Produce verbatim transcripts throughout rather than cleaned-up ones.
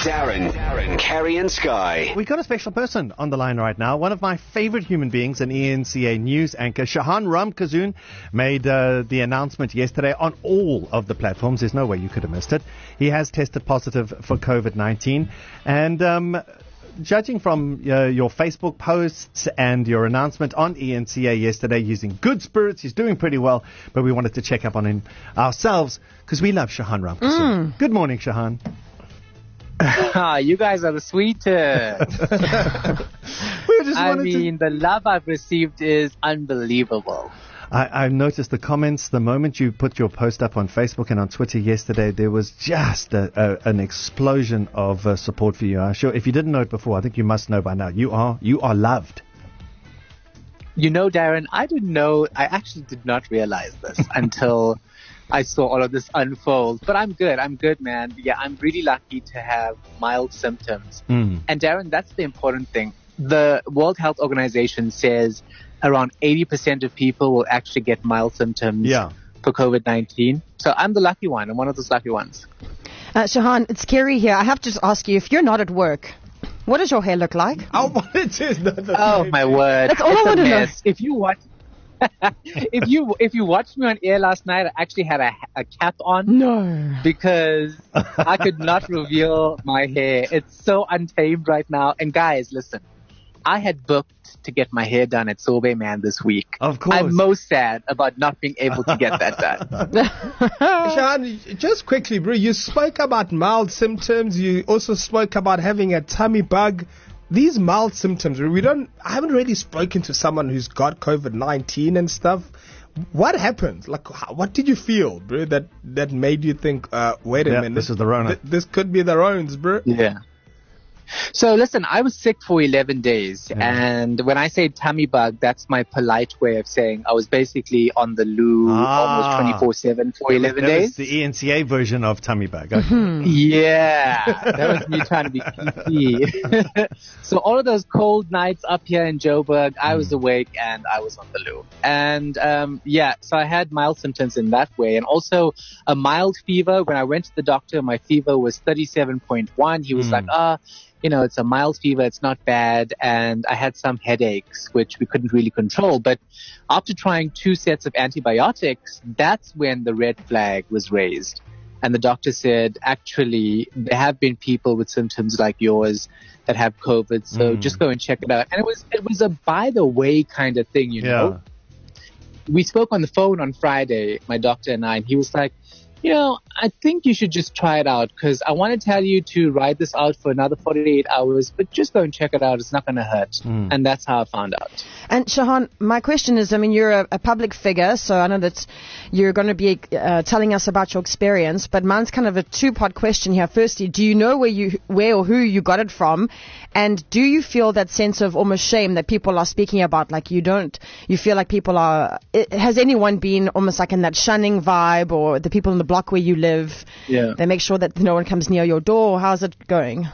Darren, Darren, Kerry and Sky. We got a special person on the line right now. One of my favorite human beings, an E N C A news anchor, Shahan Ramkazun, made uh, the announcement yesterday on all of the platforms. There's no way you could have missed it. He has tested positive for COVID nineteen. And um, judging from uh, your Facebook posts and your announcement on E N C A yesterday, he's in good spirits. He's doing pretty well. But we wanted to check up on him ourselves because we love Shahan Ramkazun. Mm. Good morning, Shahan. Ah, you guys are the sweetest. we just I mean, to... the love I've received is unbelievable. I, I've noticed the comments the moment you put your post up on Facebook and on Twitter yesterday. There was just a, a, an explosion of uh, support for you. I'm sure if you didn't know it before, I think you must know by now. You are you are loved. You know, Darren, I didn't know. I actually did not realize this until I saw all of this unfold. But I'm good. I'm good, man. Yeah, I'm really lucky to have mild symptoms. Mm. And Darren, that's the important thing. The World Health Organization says around eighty percent of people will actually get mild symptoms yeah. for COVID nineteen. So I'm the lucky one. I'm one of those lucky ones. Uh, Shahan, it's Kerry here. I have to just ask you, if you're not at work, what does your hair look like? I wanted to know that. Oh, my word. That's all it's I want to know. If you watch... if you if you watched me on air last night, I actually had a, a cap on. No. Because I could not reveal my hair. It's so untamed right now. And guys, listen, I had booked to get my hair done at Sorbet Man this week. Of course. I'm most sad about not being able to get that done. Shahan, just quickly, bro, you spoke about mild symptoms. You also spoke about having a tummy bug. These mild symptoms, we don't, I haven't really spoken to someone who's got COVID nineteen and stuff. What happened? Like, how, what did you feel, bro, that, that made you think, uh, wait a yeah, minute. This is the Rona. Th- this could be the Rones, bro. Yeah. So listen, I was sick for eleven days. Yeah. And when I say tummy bug, that's my polite way of saying I was basically on the loo ah, almost twenty-four seven for eleven that days. Was the E N C A version of tummy bug. Okay. Mm-hmm. Yeah, that was me trying to be P C. So all of those cold nights up here in Joburg, I was mm. awake and I was on the loo. And um, yeah, so I had mild symptoms in that way. And also a mild fever. When I went to the doctor, my fever was thirty-seven point one. He was mm. like, ah, you know, it's a mild fever, it's not bad, and I had some headaches, which we couldn't really control. But after trying two sets of antibiotics, that's when the red flag was raised. And the doctor said, actually, there have been people with symptoms like yours that have COVID, so mm. just go and check it out. And it was it was a by the way kind of thing, you know. Yeah. We spoke on the phone on Friday, my doctor and I, and he was like, you know, I think you should just try it out because I want to tell you to ride this out for another forty-eight hours, but just go and check it out. It's not going to hurt. Mm. And that's how I found out. And Shahan, my question is, I mean, you're a, a public figure, so I know that you're going to be uh, telling us about your experience, but mine's kind of a two-part question here. Firstly, do you know where you, where or who you got it from? And do you feel that sense of almost shame that people are speaking about? Like you don't, you feel like people are, it, has anyone been almost like in that shunning vibe, or the people in the block where you live, yeah. they make sure that no one comes near your door? How's it going?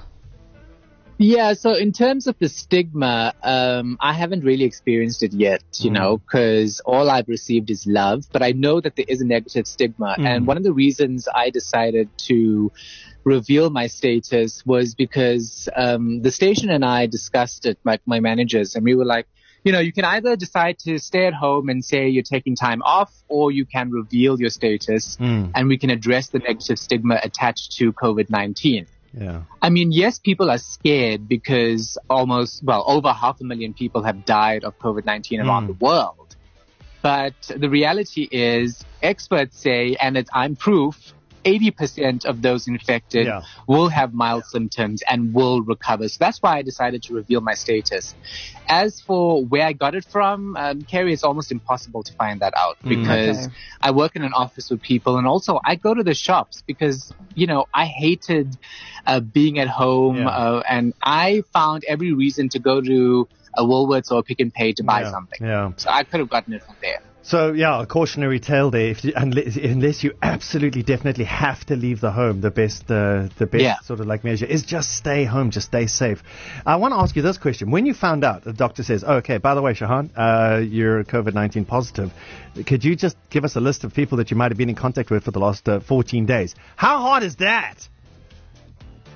Yeah, so in terms of the stigma, um, I haven't really experienced it yet, you mm. know, because all I've received is love. But I know that there is a negative stigma. Mm. And one of the reasons I decided to reveal my status was because um, the station and I discussed it, like my managers, and we were like, you know, you can either decide to stay at home and say you're taking time off, or you can reveal your status mm. and we can address the negative stigma attached to COVID nineteen. Yeah. I mean, yes, people are scared because almost, well, over half a million people have died of COVID nineteen around mm. the world. But the reality is, experts say, and it's, I'm proof, eighty percent of those infected yeah. will have mild symptoms and will recover. So that's why I decided to reveal my status. As for where I got it from, um, Kerry, it's almost impossible to find that out because okay. I work in an office with people, and also I go to the shops because, you know, I hated uh, being at home yeah. uh, and I found every reason to go to a Woolworths or a Pick and Pay to buy yeah. something. Yeah. So I could have gotten it from there. So, yeah, a cautionary tale there. If you, unless, unless you absolutely, definitely have to leave the home, the best, uh, the best yeah. sort of like measure is just stay home, just stay safe. I want to ask you this question. When you found out, the doctor says, oh, okay, by the way, Shahan, uh, you're COVID nineteen positive. Could you just give us a list of people that you might have been in contact with for the last uh, fourteen days? How hard is that?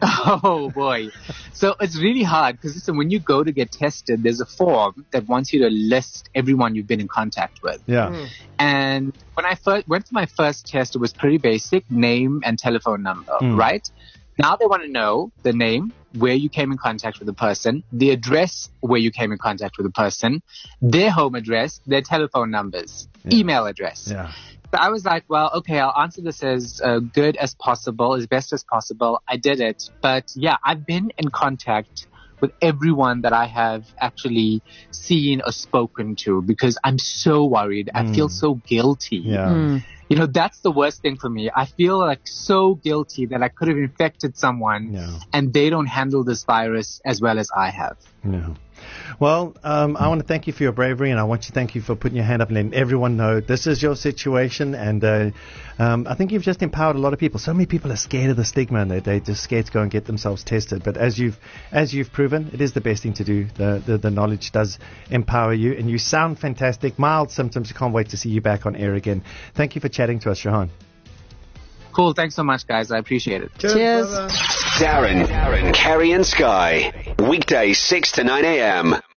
Oh boy. So it's really hard because listen, when you go to get tested, there's a form that wants you to list everyone you've been in contact with. Yeah. Mm. And when I first went for my first test, it was pretty basic, name and telephone number, Mm. right? Now they want to know the name, where you came in contact with the person, the address where you came in contact with the person, their home address, their telephone numbers, Yeah. email address. Yeah. So I was like, well, okay, I'll answer this as uh, good as possible, as best as possible. I did it. But yeah, I've been in contact with everyone that I have actually seen or spoken to because I'm so worried. I Mm. feel so guilty. Yeah. Mm. You know, that's the worst thing for me. I feel like so guilty that I could have infected someone Yeah. and they don't handle this virus as well as I have. No. Well, um, I want to thank you for your bravery, and I want to thank you for putting your hand up and letting everyone know this is your situation. And uh, um, I think you've just empowered a lot of people. So many people are scared of the stigma, and they, they're just scared to go and get themselves tested. But as you've as you've proven, it is the best thing to do. The, the, the knowledge does empower you, and you sound fantastic. Mild symptoms. I can't wait to see you back on air again. Thank you for chatting to us, Shahan. Cool. Thanks so much, guys. I appreciate it. Cheers. brother. Darren, Darren, Carrie and Sky. Weekdays six to nine a.m.